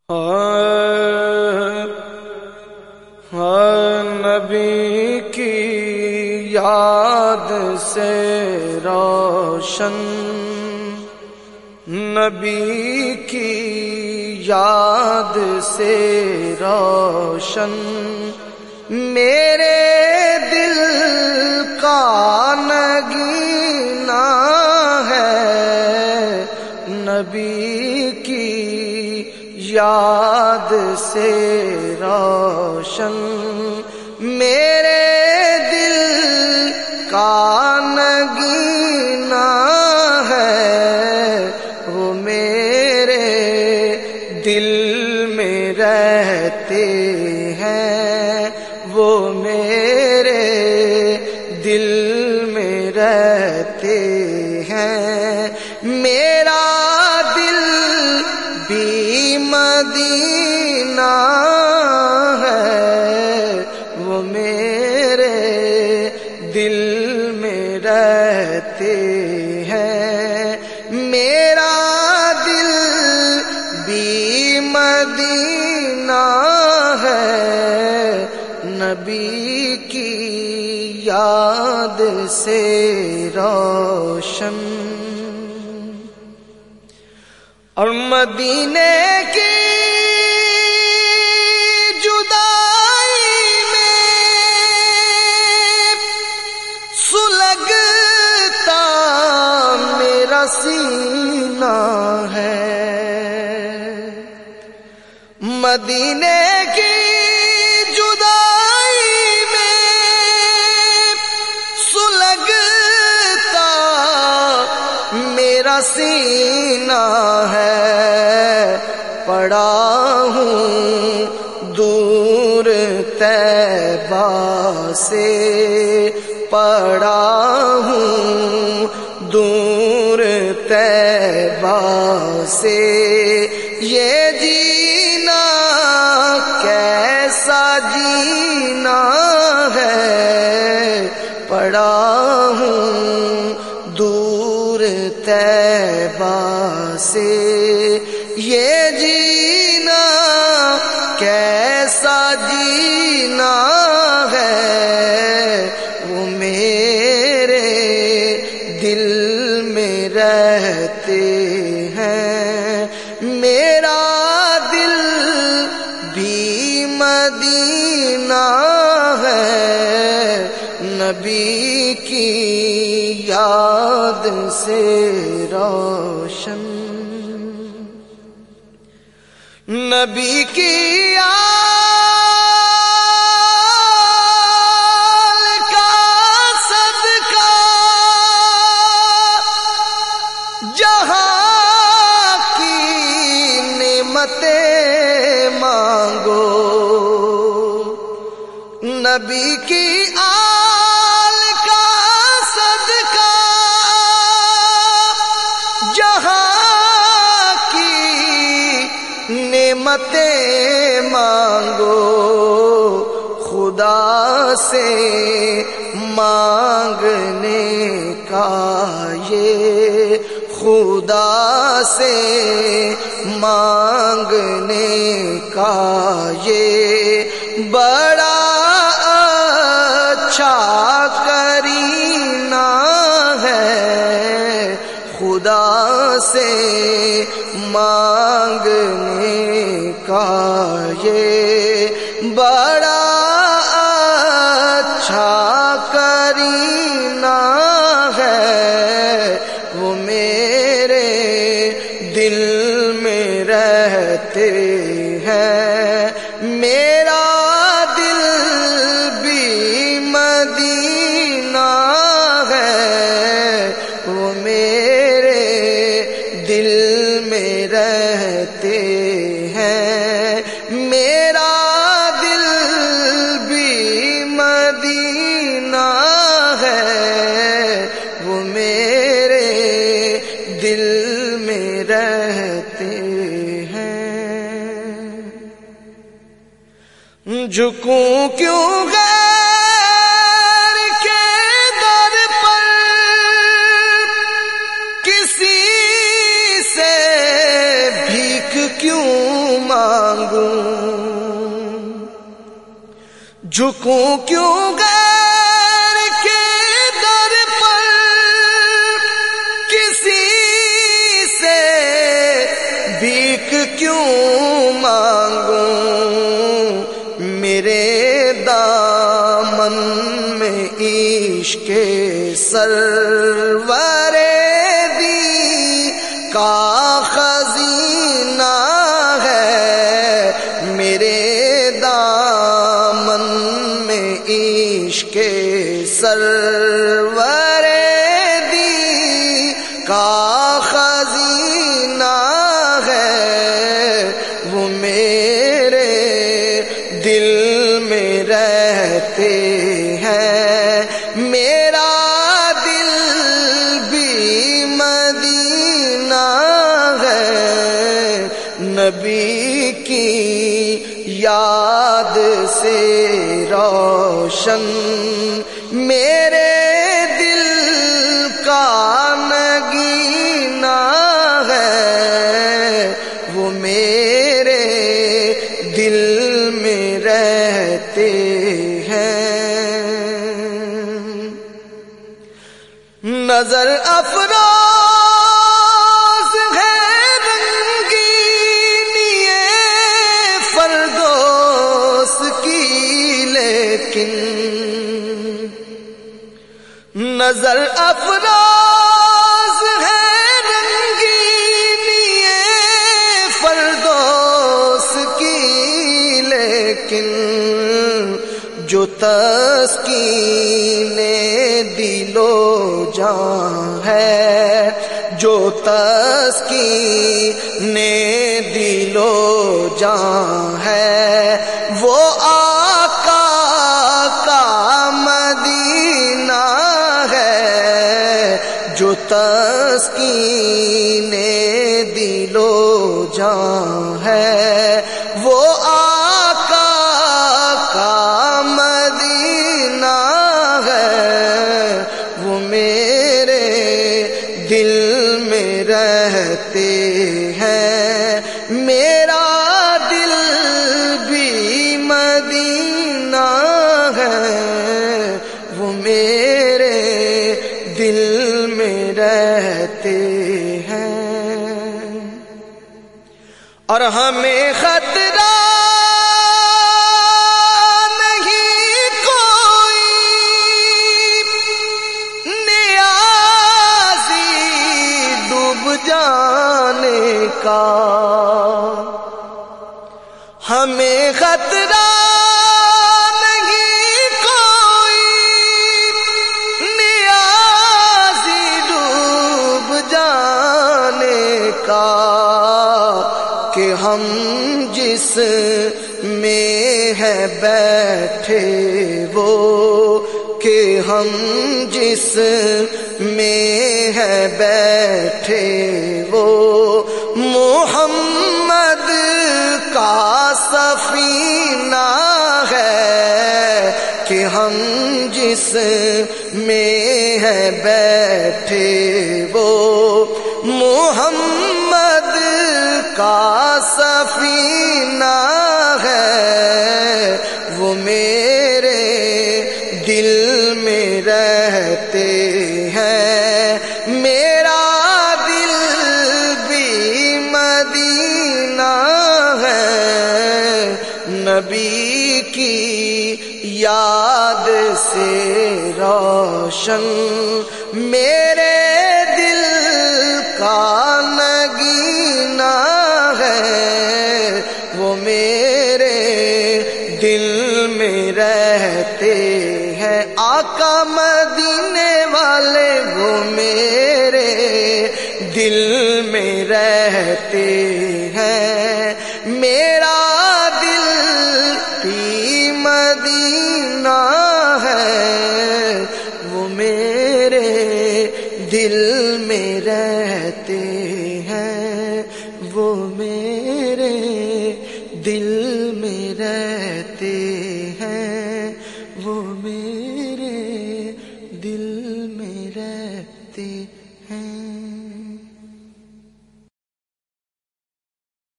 نبی کی یاد سے روشن، نبی کی یاد سے روشن میرے دل کا نگینہ ہے، نبی کی یاد سے روشن میرے دل کا نگینہ ہے، وہ میرے دل میں رہتے ہیں، وہ میرے دل میں رہتے ہیں، میرا دل بھی مدینہ ہے، وہ میرے دل میں رہتے ہیں، میرا دل بھی مدینہ ہے، نبی کی یاد سے روشن۔ اور مدینے کی جدائی میں سلگتا میرا سینہ ہے، مدینے کی جدائی میں سلگتا میرا سینہ ہے، پڑا ہوں دور طیبہ سے، پڑا ہوں دور طیبہ سے، یہ جینا کیسا جینا ہے، پڑا ہوں دور طیبہ سے، یہ جینا کیسا جینا ہے، وہ میرے دل میں رہتے ہیں، میرا دل بھی مدینہ ہے، نبی کی یاد سے روشن، نبی کی آل کا صدقہ جہاں کی نعمتیں مانگو، نبی کی آل کا صدقہ جہاں نعمتیں مانگو، خدا سے مانگنے کا یہ، خدا سے مانگنے کا یہ بڑا اچھا کرینہ ہے، خدا سے مانگنے کا یہ بڑا اچھا کرینہ ہے، وہ میرے دل میں رہتے ہیں، میرا دل بھی مدینہ ہے، وہ میرے دل میں رہتے ہیں، میرا دل بھی مدینہ ہے، وہ میرے دل میں رہتے ہیں، جھکوں کیوں غیر کے در پر، کسی سے بھیک کیوں مانگوں، جھکوں کیوں غیر کے در پر، کسی سے بھیک کیوں مانگوں، میرے دامن میں عشق سرور دی کا خزینہ ہے، میرے دامن میں عشق سرور دی کا خزینہ ہے، وہ میرے دل میں رہتے ہیں، میرا دل بھی مدینہ ہے، نبی کی یاد سے روشن میرے دل کا نگینہ ہے، وہ میرے دل میں رہتے ہیں، نظر افروز ہے رنگینی فردوس کی، لیکن نظر افروز ہے رنگینی فردوس کی، لیکن جو تسکین دل و جان ہے، جو تسکین دل و جان ہے، وہ آقا کا مدینہ ہے، جو تسکین دل و جان ہے، وہ آقا کا مدینہ ہے، وہ میرے دل میں رہتے ہیں، میرا دل بھی مدینہ ہے، وہ میرے دل میں رہتے ہیں، اور ہمیں خطرہ نہیں کوئی نیازی ڈوب جانے کا، ہمیں خطرہ نہیں کوئی نیازی ڈوب جانے کا، کہ ہم جس میں ہے بیٹھے وہ، کہ ہم جس میں ہے بیٹھے وہ محمد کا سفینہ ہے، کہ ہم جس میں ہے بیٹھے وہ محمد کا سفینہ ہے، وہ میرے دل میں رہتے ہیں، میرا دل بھی مدینہ ہے، نبی کی یاد سے روشن میرے دل کا نگینہ ہے، وہ میرے دل میں رہتے ہیں، آقا